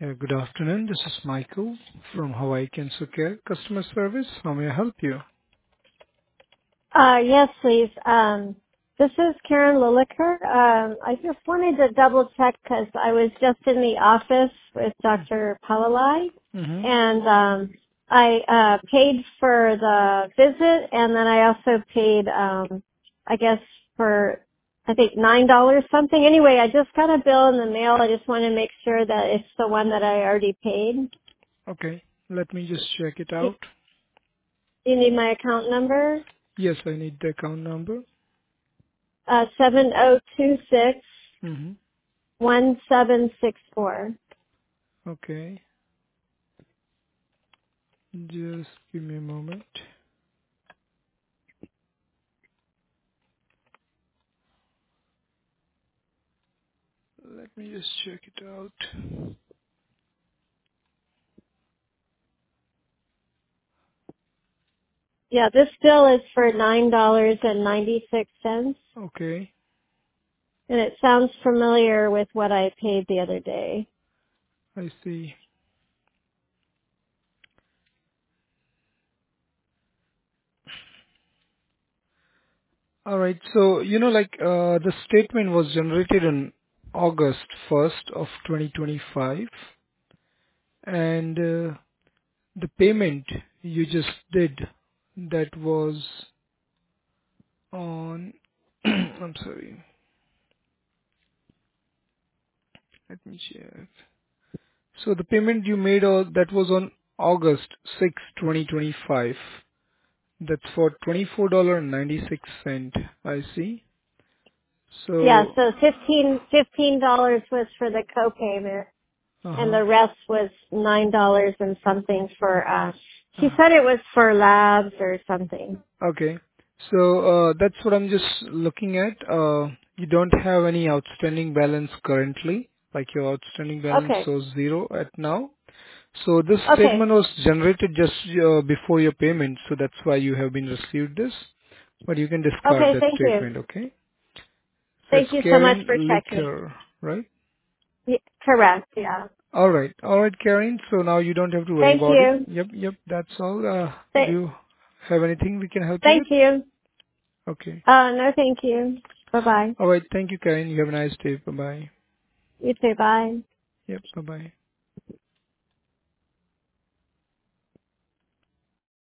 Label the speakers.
Speaker 1: Yeah, good afternoon. This is Michael from Hawaii Cancer Care Customer Service. How may I help you?
Speaker 2: Yes, please. This is Karen Lilliker. I just wanted to double check because I was just in the office with Dr. Palalai,
Speaker 1: Mm-hmm.
Speaker 2: and I paid for the visit, and then I also paid, I guess, for I think $9 something. Anyway, I just got a bill in the mail. I just want to make sure that it's the one that I already paid.
Speaker 1: Okay, let me just check it
Speaker 2: Do
Speaker 1: out.
Speaker 2: you need my account number?
Speaker 1: Yes, I need the account number.
Speaker 2: 7026.
Speaker 1: Mm-hmm.
Speaker 2: 1764.
Speaker 1: Okay, just give me a moment. Let me just check it out.
Speaker 2: Yeah, this bill is for $9.96, and
Speaker 1: Okay,
Speaker 2: it sounds familiar with what I paid the other day.
Speaker 1: I see. All right, so the statement was generated on August 1st of 2025, and the payment you just did, that was on, I'm sorry, let me check. So the payment you made, that was on August 6, 2025. That's for $24.96, I see.
Speaker 2: Yeah,
Speaker 1: So,
Speaker 2: so $15 was for the copayment, and
Speaker 1: uh-huh.
Speaker 2: the rest was $9 and something for, she
Speaker 1: uh,
Speaker 2: said it was for labs or something.
Speaker 1: Okay. So, that's what I'm just looking at. You don't have any outstanding balance currently, like your outstanding balance
Speaker 2: Okay,
Speaker 1: shows zero at now. So this
Speaker 2: okay,
Speaker 1: statement was generated just before your payment, so that's why you have been received this. But you can discard
Speaker 2: okay,
Speaker 1: that
Speaker 2: thank you.
Speaker 1: statement, okay? So it's
Speaker 2: Thank you so much
Speaker 1: Karen
Speaker 2: for checking.
Speaker 1: Liquor, right?
Speaker 2: Correct, yeah.
Speaker 1: All right, Karen. So now you don't have to worry
Speaker 2: Thank
Speaker 1: about it.
Speaker 2: you.
Speaker 1: Yep, that's all. Do
Speaker 2: Th-
Speaker 1: you have anything we can help you
Speaker 2: Thank
Speaker 1: with?
Speaker 2: you.
Speaker 1: Okay.
Speaker 2: No, thank you. Bye-bye.
Speaker 1: All right, thank you, Karen. You have a nice day. Bye bye.
Speaker 2: You too, bye.
Speaker 1: Yep, bye bye.